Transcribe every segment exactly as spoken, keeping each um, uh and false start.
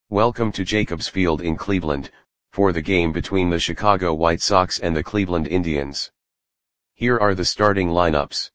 Welcome to Jacobs Field in Cleveland, for the game between the Chicago White Sox and the Cleveland Indians. Here are the starting lineups.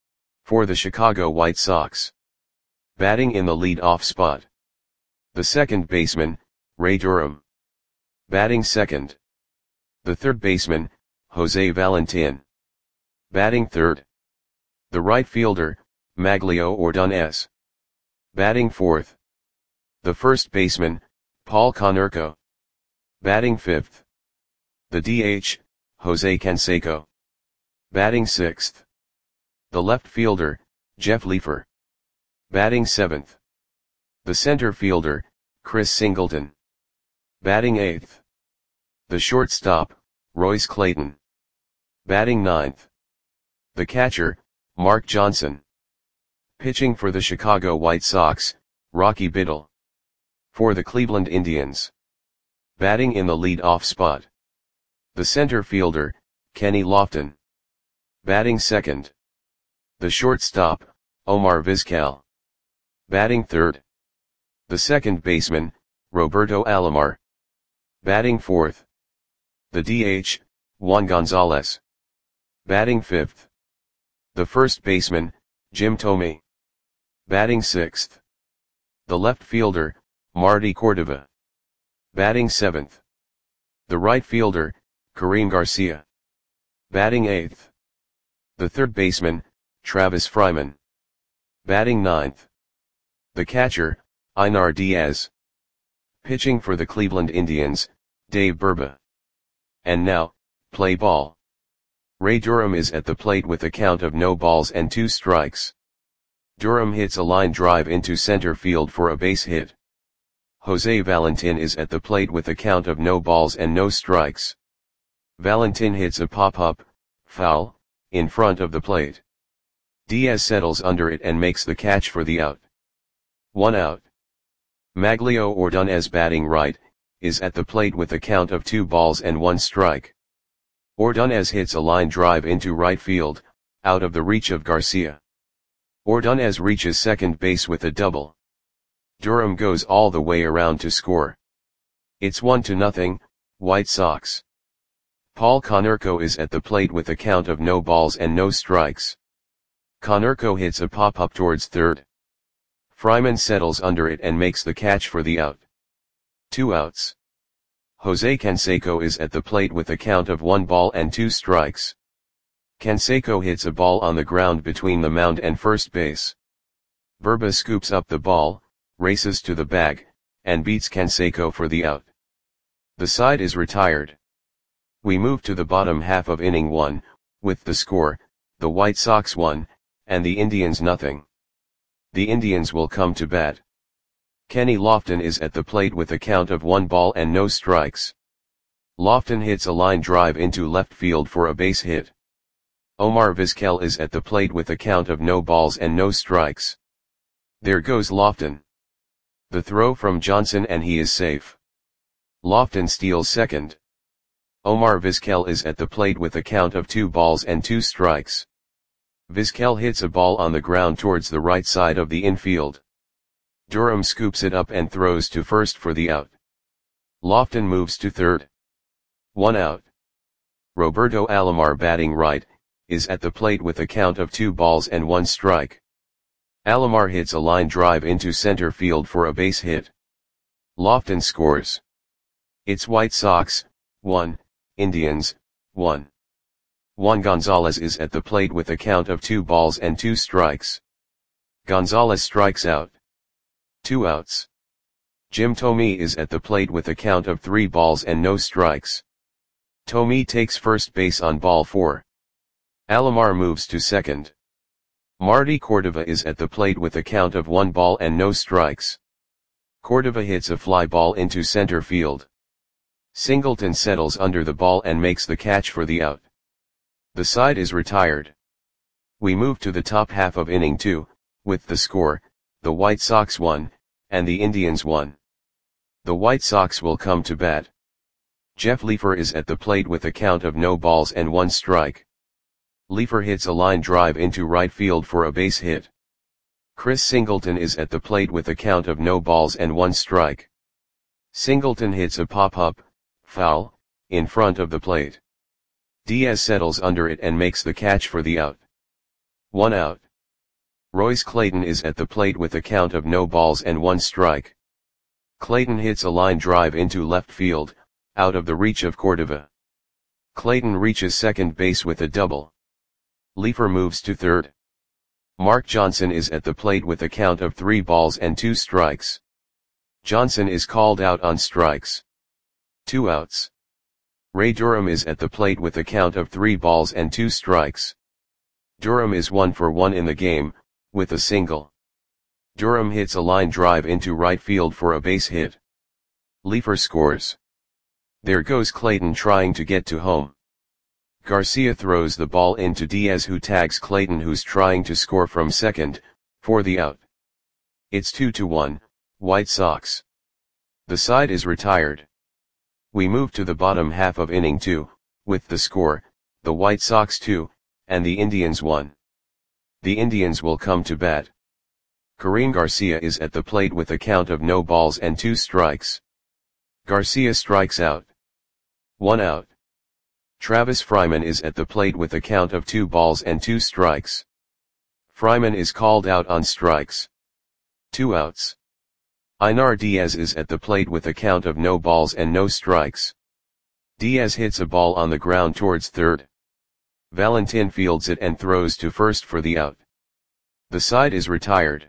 For the Chicago White Sox. Batting in the lead-off spot. The second baseman, Ray Durham. Batting second. The third baseman, Jose Valentin. Batting third. The right fielder, Maglio Ordonez. Batting fourth. The first baseman, Paul Konerko. Batting fifth. The D H, Jose Canseco. Batting sixth. The left fielder, Jeff Leefer. Batting seventh. The center fielder, Chris Singleton. Batting eighth. The shortstop, Royce Clayton. Batting ninth. The catcher, Mark Johnson. Pitching for the Chicago White Sox, Rocky Biddle. For the Cleveland Indians. Batting in the lead-off spot. The center fielder, Kenny Lofton. Batting second. The shortstop, Omar Vizquel. Batting third. The second baseman, Roberto Alomar. Batting fourth. The D H, Juan Gonzalez. Batting fifth. The first baseman, Jim Thome. Batting sixth. The left fielder, Marty Cordova. Batting seventh. The right fielder, Kareem Garcia. Batting eighth. The third baseman, Travis Fryman. Batting ninth. The catcher, Einar Diaz. Pitching for the Cleveland Indians, Dave Burba. And now, play ball. Ray Durham is at the plate with a count of no balls and two strikes. Durham hits a line drive into center field for a base hit. Jose Valentin is at the plate with a count of no balls and no strikes. Valentin hits a pop-up, foul, in front of the plate. Diaz settles under it and makes the catch for the out. One out. Maglio Ordonez, batting right, is at the plate with a count of two balls and one strike. Ordonez hits a line drive into right field, out of the reach of Garcia. Ordonez reaches second base with a double. Durham goes all the way around to score. It's one to nothing, White Sox. Paul Konerko is at the plate with a count of no balls and no strikes. Konerko hits a pop-up towards third. Fryman settles under it and makes the catch for the out. Two outs. Jose Canseco is at the plate with a count of one ball and two strikes. Canseco hits a ball on the ground between the mound and first base. Burba scoops up the ball, races to the bag, and beats Canseco for the out. The side is retired. We move to the bottom half of inning one, with the score, the White Sox one, and the Indians nothing. The Indians will come to bat. Kenny Lofton is at the plate with a count of one ball and no strikes. Lofton hits a line drive into left field for a base hit. Omar Vizquel is at the plate with a count of no balls and no strikes. There goes Lofton. The throw from Johnson and he is safe. Lofton steals second. Omar Vizquel is at the plate with a count of two balls and two strikes. Vizquel hits a ball on the ground towards the right side of the infield. Durham scoops it up and throws to first for the out. Lofton moves to third. One out. Roberto Alomar, batting right, is at the plate with a count of two balls and one strike. Alomar hits a line drive into center field for a base hit. Lofton scores. It's White Sox, one, Indians, one. Juan Gonzalez is at the plate with a count of two balls and two strikes. Gonzalez strikes out. Two outs. Jim Thome is at the plate with a count of three balls and no strikes. Thome takes first base on ball four. Alomar moves to second. Marty Cordova is at the plate with a count of one ball and no strikes. Cordova hits a fly ball into center field. Singleton settles under the ball and makes the catch for the out. The side is retired. We move to the top half of inning two, with the score, the White Sox one, and the Indians one. The White Sox will come to bat. Jeff Leefer is at the plate with a count of no balls and one strike. Leefer hits a line drive into right field for a base hit. Chris Singleton is at the plate with a count of no balls and one strike. Singleton hits a pop-up, foul, in front of the plate. Diaz settles under it and makes the catch for the out. One out. Royce Clayton is at the plate with a count of no balls and one strike. Clayton hits a line drive into left field, out of the reach of Cordova. Clayton reaches second base with a double. Leefer moves to third. Mark Johnson is at the plate with a count of three balls and two strikes. Johnson is called out on strikes. Two outs. Ray Durham is at the plate with a count of three balls and two strikes. Durham is one for one in the game, with a single. Durham hits a line drive into right field for a base hit. Leefer scores. There goes Clayton trying to get to home. Garcia throws the ball into Diaz, who tags Clayton, who's trying to score from second, for the out. It's two to one, White Sox. The side is retired. We move to the bottom half of inning two, with the score, the White Sox two, and the Indians one. The Indians will come to bat. Karim Garcia is at the plate with a count of no balls and two strikes. Garcia strikes out. One out. Travis Fryman is at the plate with a count of two balls and two strikes. Fryman is called out on strikes. Two outs. Einar Diaz is at the plate with a count of no balls and no strikes. Diaz hits a ball on the ground towards third. Valentin fields it and throws to first for the out. The side is retired.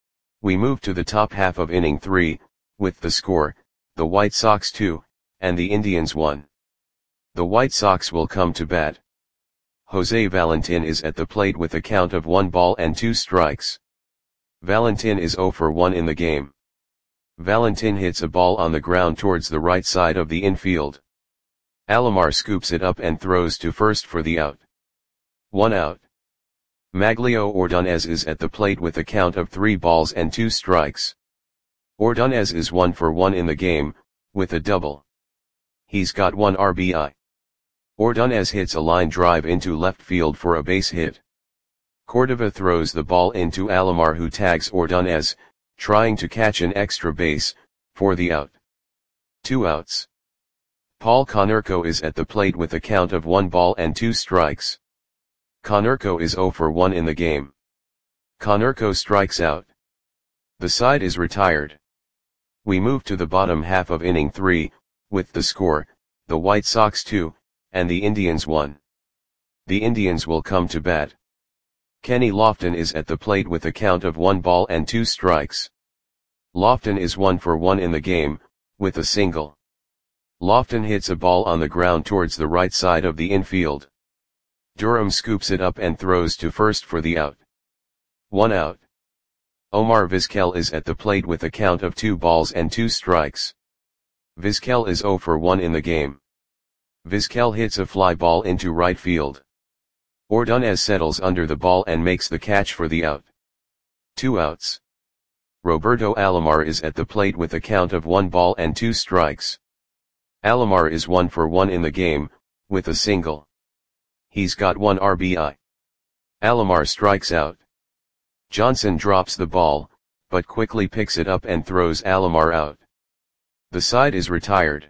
We move to the top half of inning three, with the score, the White Sox two, and the Indians one. The White Sox will come to bat. Jose Valentin is at the plate with a count of one ball and two strikes. Valentin is zero for one in the game. Valentin hits a ball on the ground towards the right side of the infield. Alomar scoops it up and throws to first for the out. One out. Maglio Ordonez is at the plate with a count of three balls and two strikes. Ordonez is one for one in the game, with a double. He's got one R B I. Ordonez hits a line drive into left field for a base hit. Cordova throws the ball into Alomar, who tags Ordonez, trying to catch an extra base, for the out. Two outs. Paul Konerko is at the plate with a count of one ball and two strikes. Konerko is zero for one in the game. Konerko strikes out. The side is retired. We move to the bottom half of inning three, with the score, the White Sox two, and the Indians one. The Indians will come to bat. Kenny Lofton is at the plate with a count of one ball and two strikes. Lofton is one for one in the game, with a single. Lofton hits a ball on the ground towards the right side of the infield. Durham scoops it up and throws to first for the out. One out. Omar Vizquel is at the plate with a count of two balls and two strikes. Vizquel is zero for one in the game. Vizquel hits a fly ball into right field. Ordonez settles under the ball and makes the catch for the out. Two outs. Roberto Alomar is at the plate with a count of one ball and two strikes. Alomar is one for one in the game, with a single. He's got one R B I. Alomar strikes out. Johnson drops the ball, but quickly picks it up and throws Alomar out. The side is retired.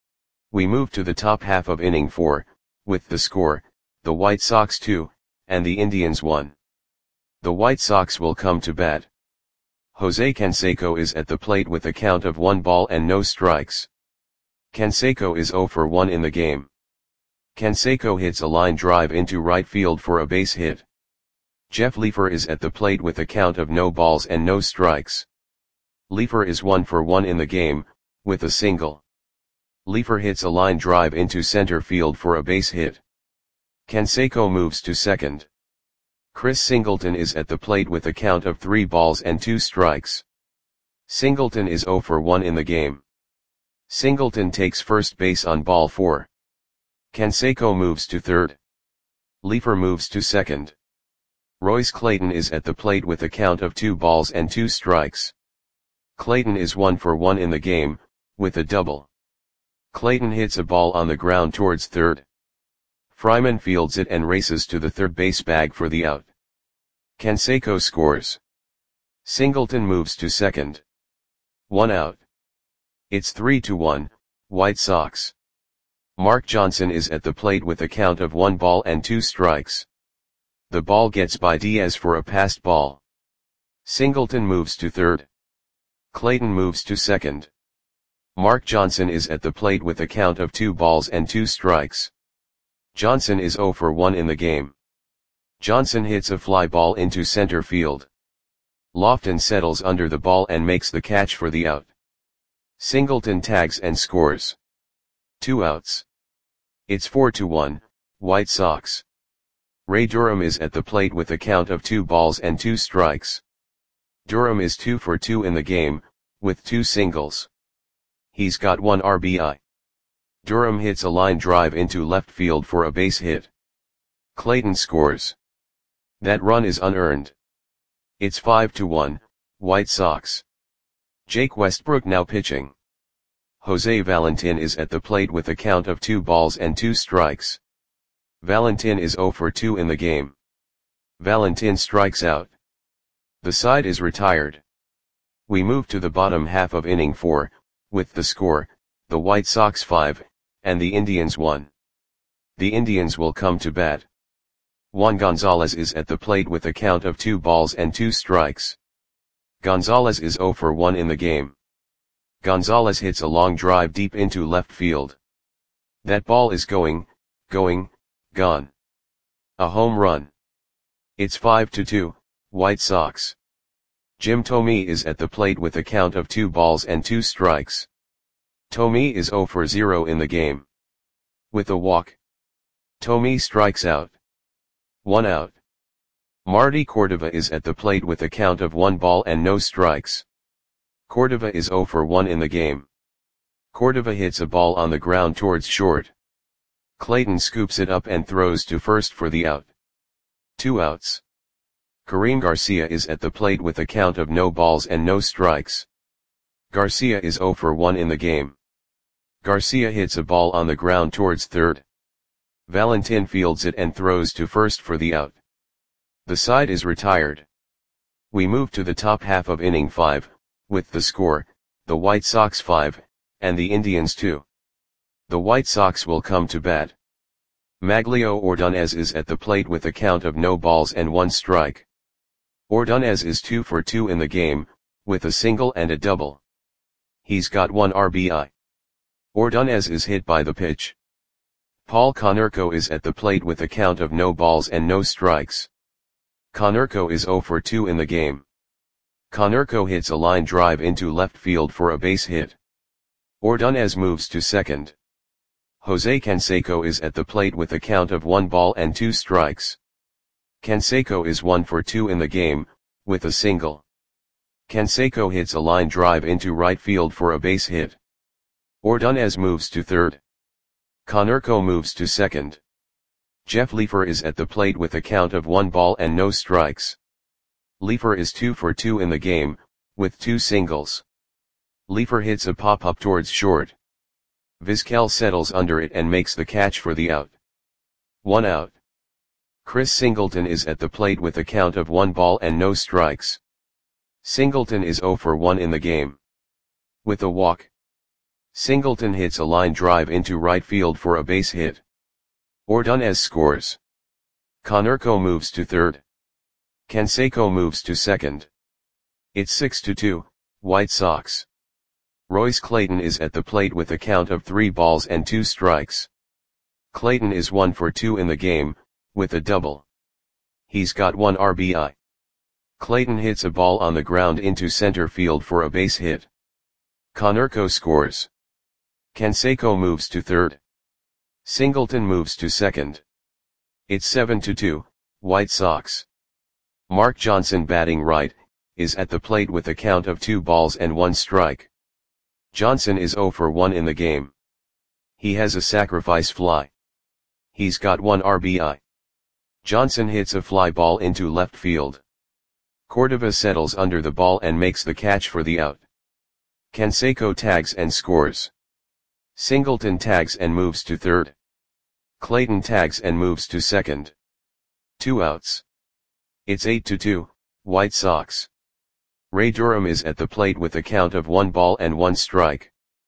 We move to the top half of inning four, with the score, the White Sox two, and the Indians one. The White Sox will come to bat. Jose Canseco is at the plate with a count of one ball and no strikes. Canseco is zero for one in the game. Canseco hits a line drive into right field for a base hit. Jeff Leefer is at the plate with a count of no balls and no strikes. Leefer is one for one in the game, with a single. Leefer hits a line drive into center field for a base hit. Canseco moves to second. Chris Singleton is at the plate with a count of three balls and two strikes. Singleton is zero for one in the game. Singleton takes first base on ball four. Canseco moves to third. Leefer moves to second. Royce Clayton is at the plate with a count of two balls and two strikes. Clayton is one for one in the game, with a double. Clayton hits a ball on the ground towards third. Fryman fields it and races to the third base bag for the out. Canseco scores. Singleton moves to second. One out. It's three to one, White Sox. Mark Johnson is at the plate with a count of one ball and two strikes. The ball gets by Diaz for a passed ball. Singleton moves to third. Clayton moves to second. Mark Johnson is at the plate with a count of two balls and two strikes. Johnson is zero for one in the game. Johnson hits a fly ball into center field. Lofton settles under the ball and makes the catch for the out. Singleton tags and scores. Two outs. It's four to one, White Sox. Ray Durham is at the plate with a count of two balls and two strikes. Durham is two for two in the game, with two singles. He's got one R B I. Durham hits a line drive into left field for a base hit. Clayton scores. That run is unearned. It's five to one, White Sox. Jake Westbrook now pitching. Jose Valentin is at the plate with a count of two balls and two strikes. Valentin is zero for two in the game. Valentin strikes out. The side is retired. We move to the bottom half of inning four, with the score, the White Sox five, and the Indians one. The Indians will come to bat. Juan Gonzalez is at the plate with a count of two balls and two strikes. Gonzalez is zero for one in the game. Gonzalez hits a long drive deep into left field. That ball is going, going, gone. A home run. It's five to two, White Sox. Jim Thome is at the plate with a count of two balls and two strikes. Thome is zero for zero in the game. With a walk. Thome strikes out. One out. Marty Cordova is at the plate with a count of one ball and no strikes. Cordova is zero for one in the game. Cordova hits a ball on the ground towards short. Clayton scoops it up and throws to first for the out. Two outs. Kareem Garcia is at the plate with a count of no balls and no strikes. Garcia is zero for one in the game. Garcia hits a ball on the ground towards third. Valentin fields it and throws to first for the out. The side is retired. We move to the top half of inning five, with the score, the White Sox five, and the Indians two. The White Sox will come to bat. Maglio Ordonez is at the plate with a count of no balls and one strike. Ordonez is two for two in the game, with a single and a double. He's got one R B I. Ordonez is hit by the pitch. Paul Konerko is at the plate with a count of no balls and no strikes. Konerko is zero for two in the game. Konerko hits a line drive into left field for a base hit. Ordonez moves to second. Jose Canseco is at the plate with a count of one ball and two strikes. Canseco is one for two in the game, with a single. Canseco hits a line drive into right field for a base hit. Ordonez moves to third. Konerko moves to second. Jeff Leefer is at the plate with a count of one ball and no strikes. Leefer is two for two in the game, with two singles. Leefer hits a pop-up towards short. Vizquel settles under it and makes the catch for the out. One out. Chris Singleton is at the plate with a count of one ball and no strikes. Singleton is zero for one in the game. With a walk. Singleton hits a line drive into right field for a base hit. Ordonez scores. Konerko moves to third. Canseco moves to second. It's six to two, White Sox. Royce Clayton is at the plate with a count of three balls and two strikes. Clayton is one for two in the game, with a double. He's got one R B I. Clayton hits a ball on the ground into center field for a base hit. Konerko scores. Canseco moves to third. Singleton moves to second. It's seven to two, White Sox. Mark Johnson, batting right, is at the plate with a count of two balls and one strike. Johnson is zero for one in the game. He has a sacrifice fly. He's got one R B I. Johnson hits a fly ball into left field. Cordova settles under the ball and makes the catch for the out. Canseco tags and scores. Singleton tags and moves to third. Clayton tags and moves to second. Two outs. It's eight to two, White Sox. Ray Durham is at the plate with a count of one ball and one strike.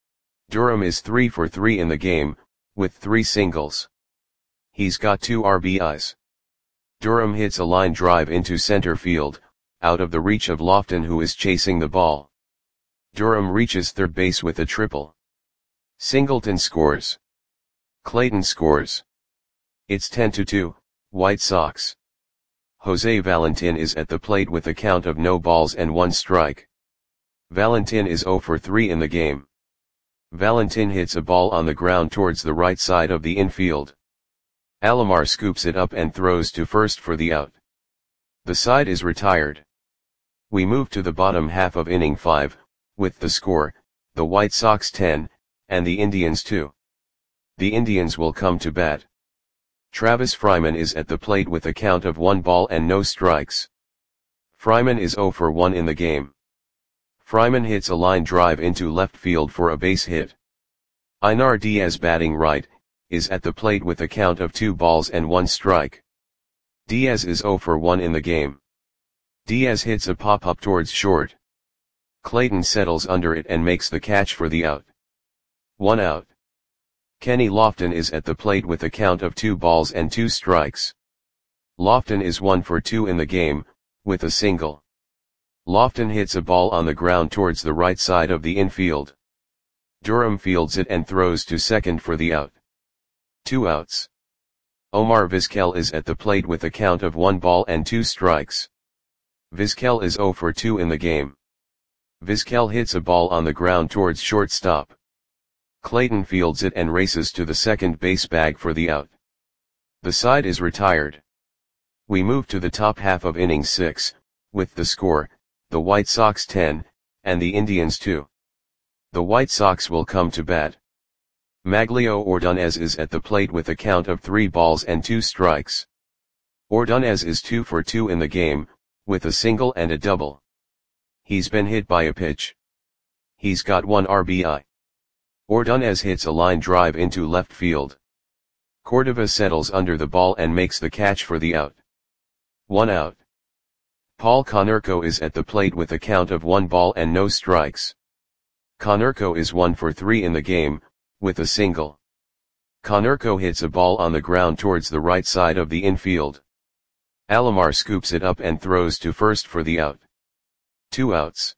Durham is three for three in the game, with three singles. He's got two R B Is. Durham hits a line drive into center field, out of the reach of Lofton, who is chasing the ball. Durham reaches third base with a triple. Singleton scores. Clayton scores. It's ten to two, White Sox. Jose Valentin is at the plate with a count of no balls and one strike. Valentin is zero for three in the game. Valentin hits a ball on the ground towards the right side of the infield. Alomar scoops it up and throws to first for the out. The side is retired. We move to the bottom half of inning five, with the score, the White Sox ten, and the Indians two. The Indians will come to bat. Travis Fryman is at the plate with a count of one ball and no strikes. Fryman is zero for one in the game. Fryman hits a line drive into left field for a base hit. Einar Diaz, batting right, is at the plate with a count of two balls and one strike. Diaz is zero for one in the game. Diaz hits a pop-up towards short. Clayton settles under it and makes the catch for the out. One out. Kenny Lofton is at the plate with a count of two balls and two strikes. Lofton is one for two in the game, with a single. Lofton hits a ball on the ground towards the right side of the infield. Durham fields it and throws to second for the out. Two outs. Omar Vizquel is at the plate with a count of one ball and two strikes. Vizquel is zero for two in the game. Vizquel hits a ball on the ground towards shortstop. Clayton fields it and races to the second base bag for the out. The side is retired. We move to the top half of inning six, with the score, the White Sox ten, and the Indians two. The White Sox will come to bat. Maglio Ordonez is at the plate with a count of three balls and two strikes. Ordonez is two for two in the game, with a single and a double. He's been hit by a pitch. He's got one R B I. Ordonez hits a line drive into left field. Cordova settles under the ball and makes the catch for the out. One out. Paul Konerko is at the plate with a count of one ball and no strikes. Konerko is one for three in the game, with a single. Konerko hits a ball on the ground towards the right side of the infield. Alomar scoops it up and throws to first for the out. Two outs.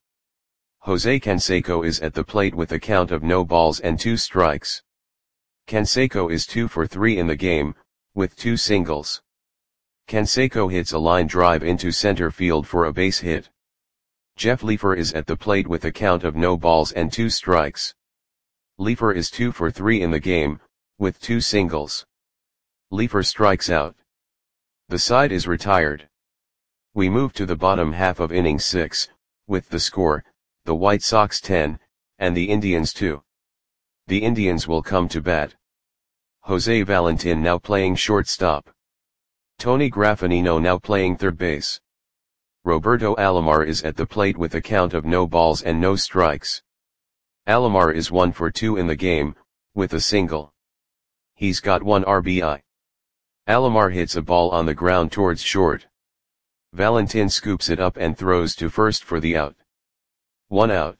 Jose Canseco is at the plate with a count of no balls and two strikes. Canseco is two for three in the game, with two singles. Canseco hits a line drive into center field for a base hit. Jeff Leefer is at the plate with a count of no balls and two strikes. Leefer is two for three in the game, with two singles. Leefer strikes out. The side is retired. We move to the bottom half of inning six, with the score, the White Sox ten, and the Indians two. The Indians will come to bat. Jose Valentin now playing shortstop. Tony Graffinino now playing third base. Roberto Alomar is at the plate with a count of no balls and no strikes. Alomar is one for two in the game, with a single. He's got one R B I. Alomar hits a ball on the ground towards short. Valentin scoops it up and throws to first for the out. One out.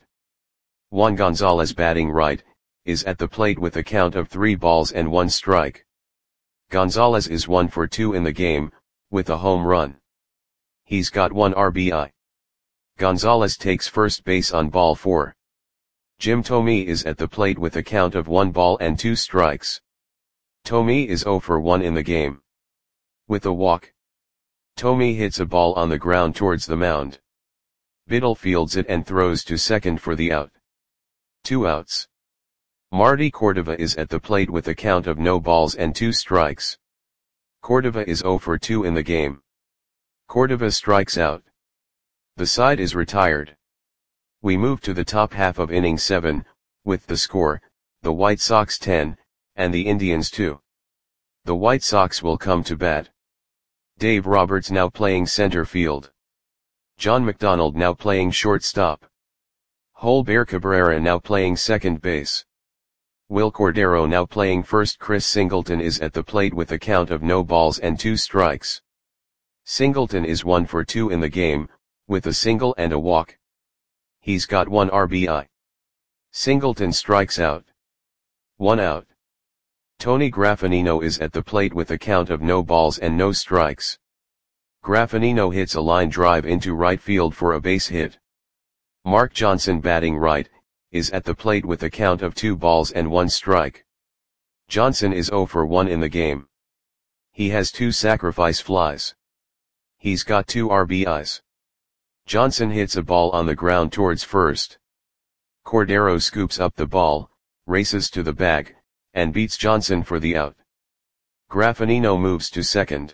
Juan Gonzalez, batting right, is at the plate with a count of three balls and one strike. Gonzalez is one for two in the game, with a home run. He's got one R B I. Gonzalez takes first base on ball four. Jim Thome is at the plate with a count of one ball and two strikes. Thome is zero for one in the game. With a walk. Thome hits a ball on the ground towards the mound. Biddle fields it and throws to second for the out. Two outs. Marty Cordova is at the plate with a count of no balls and two strikes. Cordova is zero for two in the game. Cordova strikes out. The side is retired. We move to the top half of inning seven, with the score, the White Sox ten, and the Indians two. The White Sox will come to bat. Dave Roberts now playing center field. John McDonald now playing shortstop. Holber Cabrera now playing second base. Will Cordero now playing first. Chris Singleton is at the plate with a count of no balls and two strikes. Singleton is one for two in the game, with a single and a walk. He's got one R B I. Singleton strikes out. One out. Tony Graffinino is at the plate with a count of no balls and no strikes. Graffinino hits a line drive into right field for a base hit. Mark Johnson, batting right, is at the plate with a count of two balls and one strike. Johnson is oh for one in the game. He has two sacrifice flies. He's got two R B Is. Johnson hits a ball on the ground towards first. Cordero scoops up the ball, races to the bag, and beats Johnson for the out. Graffinino moves to second.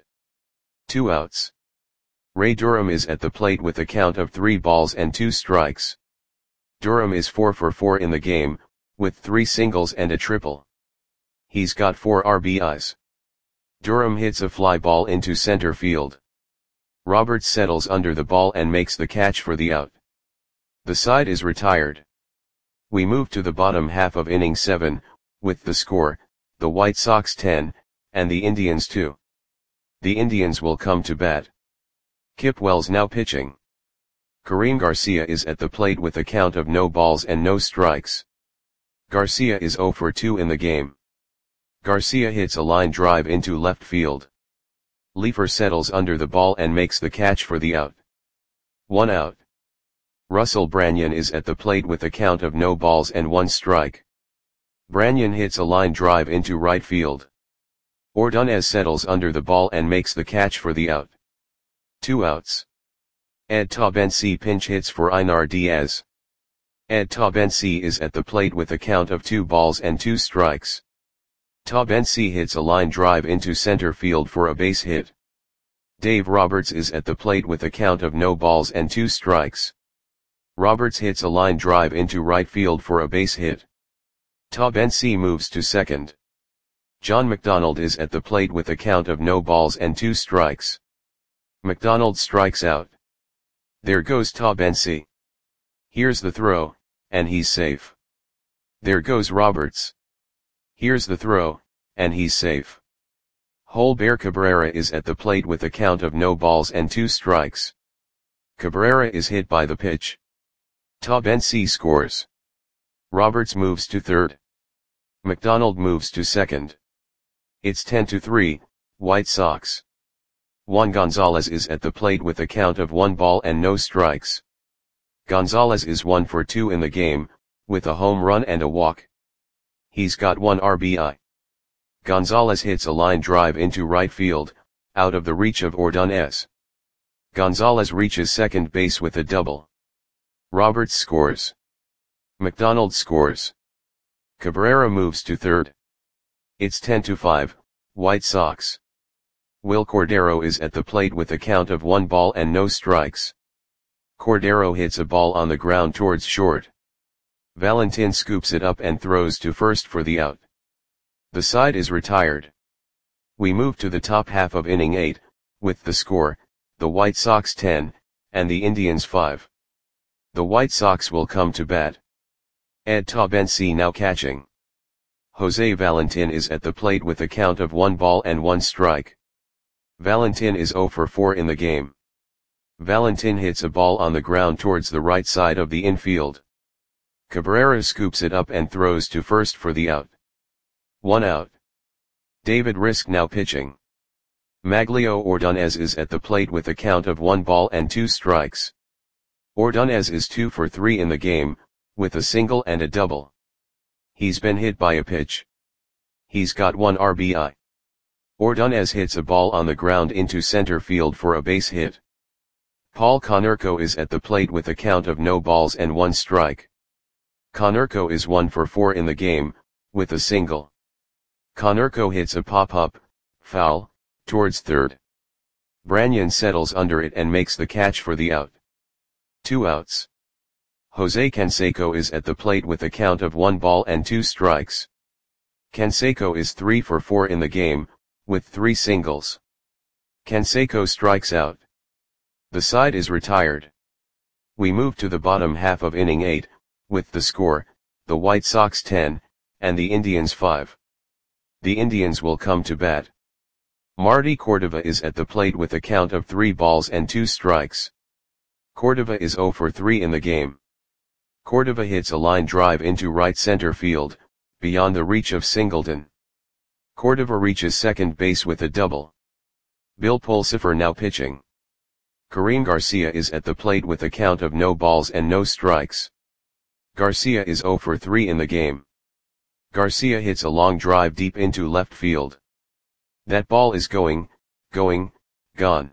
Two outs. Ray Durham is at the plate with a count of three balls and two strikes. Durham is four for four in the game, with three singles and a triple. He's got four R B Is. Durham hits a fly ball into center field. Roberts settles under the ball and makes the catch for the out. The side is retired. We move to the bottom half of inning seven, with the score, the White Sox ten, and the Indians two. The Indians will come to bat. Kip Wells now pitching. Kareem Garcia is at the plate with a count of no balls and no strikes. Garcia is oh for two in the game. Garcia hits a line drive into left field. Leefer settles under the ball and makes the catch for the out. One out. Russell Branyan is at the plate with a count of no balls and one strike. Branyan hits a line drive into right field. Ordonez settles under the ball and makes the catch for the out. Two outs. Ed Taubensee pinch hits for Einar Diaz. Ed Taubensee is at the plate with a count of two balls and two strikes. Taubensee hits a line drive into center field for a base hit. Dave Roberts is at the plate with a count of no balls and two strikes. Roberts hits a line drive into right field for a base hit. Taubensee moves to second. John McDonald is at the plate with a count of no balls and two strikes. McDonald strikes out. There goes Taubensee. Here's the throw, and he's safe. There goes Roberts. Here's the throw, and he's safe. Holber Cabrera is at the plate with a count of no balls and two strikes. Cabrera is hit by the pitch. Taubensee scores. Roberts moves to third. McDonald moves to second. It's ten to three, White Sox. Juan Gonzalez is at the plate with a count of one ball and no strikes. Gonzalez is one for two in the game, with a home run and a walk. He's got one R B I. Gonzalez hits a line drive into right field, out of the reach of Ordonez. Gonzalez reaches second base with a double. Roberts scores. McDonald scores. Cabrera moves to third. It's ten to five, White Sox. Will Cordero is at the plate with a count of one ball and no strikes. Cordero hits a ball on the ground towards short. Valentin scoops it up and throws to first for the out. The side is retired. We move to the top half of inning eight, with the score, the White Sox ten, and the Indians five. The White Sox will come to bat. Ed Taubensee now catching. Jose Valentin is at the plate with a count of one ball and one strike. Valentin is oh for four in the game. Valentin hits a ball on the ground towards the right side of the infield. Cabrera scoops it up and throws to first for the out. One out. David Risk now pitching. Maglio Ordonez is at the plate with a count of one ball and two strikes. Ordonez is two for three in the game, with a single and a double. He's been hit by a pitch. He's got one R B I. Ordonez hits a ball on the ground into center field for a base hit. Paul Konerko is at the plate with a count of no balls and one strike. Konerko is one for four in the game, with a single. Konerko hits a pop-up, foul, towards third. Branyan settles under it and makes the catch for the out. Two outs. Jose Canseco is at the plate with a count of one ball and two strikes. Canseco is three for four in the game, with three singles. Canseco strikes out. The side is retired. We move to the bottom half of inning eight, with the score, the White Sox ten, and the Indians five. The Indians will come to bat. Marty Cordova is at the plate with a count of three balls and two strikes. Cordova is oh for three in the game. Cordova hits a line drive into right center field, beyond the reach of Singleton. Cordova reaches second base with a double. Bill Pulsipher now pitching. Karim Garcia is at the plate with a count of no balls and no strikes. Garcia is zero for three in the game. Garcia hits a long drive deep into left field. That ball is going, going, gone.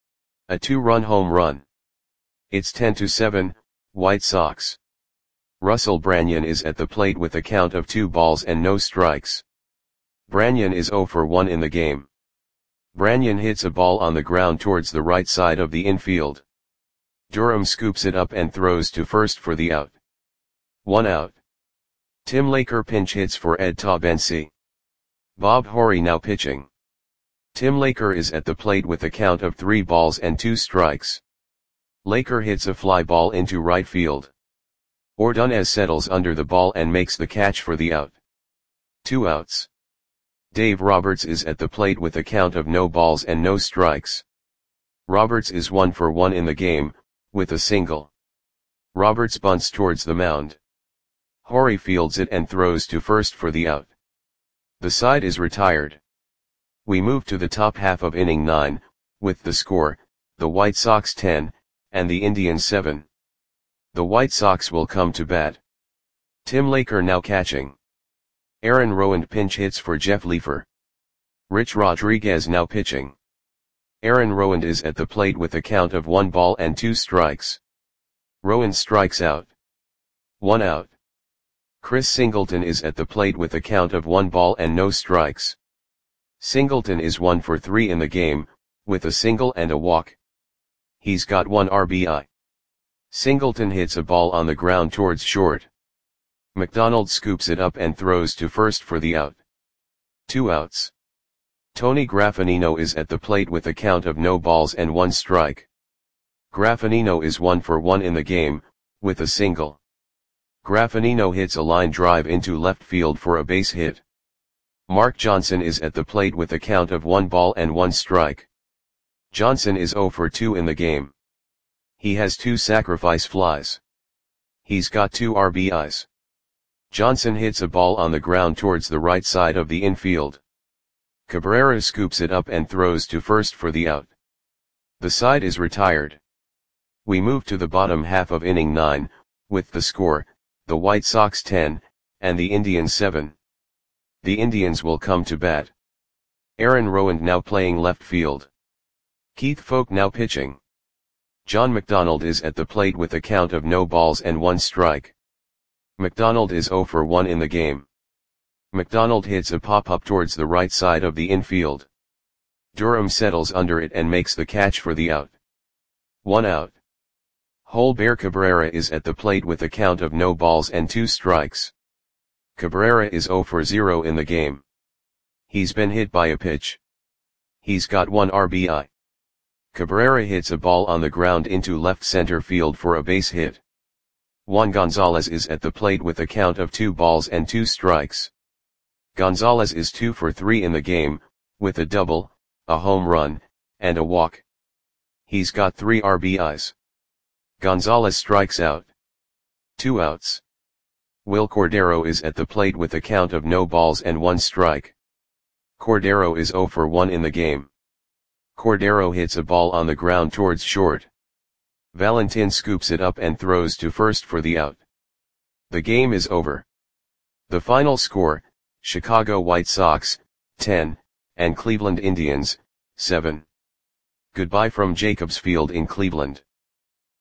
A two-run home run. It's ten to seven, White Sox. Russell Branyan is at the plate with a count of two balls and no strikes. Branyan is zero for one in the game. Branyan hits a ball on the ground towards the right side of the infield. Durham scoops it up and throws to first for the out. One out. Tim Laker pinch hits for Ed Taubensee. Bob Horry now pitching. Tim Laker is at the plate with a count of three balls and two strikes. Laker hits a fly ball into right field. Ordonez settles under the ball and makes the catch for the out. Two outs. Dave Roberts is at the plate with a count of no balls and no strikes. Roberts is one for one in the game, with a single. Roberts bunts towards the mound. Horry fields it and throws to first for the out. The side is retired. We move to the top half of inning nine, with the score, the White Sox ten, and the Indians seven. The White Sox will come to bat. Tim Laker now catching. Aaron Rowand pinch hits for Jeff Leafer. Rich Rodriguez now pitching. Aaron Rowand is at the plate with a count of one ball and two strikes. Rowand strikes out. One out. Chris Singleton is at the plate with a count of one ball and no strikes. Singleton is one for three in the game, with a single and a walk. He's got one R B I. Singleton hits a ball on the ground towards short. McDonald scoops it up and throws to first for the out. Two outs. Tony Graffanino is at the plate with a count of no balls and one strike. Graffanino is one for one in the game, with a single. Graffanino hits a line drive into left field for a base hit. Mark Johnson is at the plate with a count of one ball and one strike. Johnson is zero for two in the game. He has two sacrifice flies. He's got two R B Is. Johnson hits a ball on the ground towards the right side of the infield. Cabrera scoops it up and throws to first for the out. The side is retired. We move to the bottom half of inning nine, with the score, the White Sox ten, and the Indians seven. The Indians will come to bat. Aaron Rowand now playing left field. Keith Foulke now pitching. John McDonald is at the plate with a count of no balls and one strike. McDonald is zero for one in the game. McDonald hits a pop-up towards the right side of the infield. Durham settles under it and makes the catch for the out. One out. Holber Cabrera is at the plate with a count of no balls and two strikes. Cabrera is zero for zero in the game. He's been hit by a pitch. He's got one R B I. Cabrera hits a ball on the ground into left center field for a base hit. Juan Gonzalez is at the plate with a count of two balls and two strikes. Gonzalez is two for three in the game, with a double, a home run, and a walk. He's got three R B Is. Gonzalez strikes out. Two outs. Will Cordero is at the plate with a count of no balls and one strike. Cordero is zero for one in the game. Cordero hits a ball on the ground towards short. Valentin scoops it up and throws to first for the out. The game is over. The final score, Chicago White Sox, ten, and Cleveland Indians, seven. Goodbye from Jacobs Field in Cleveland.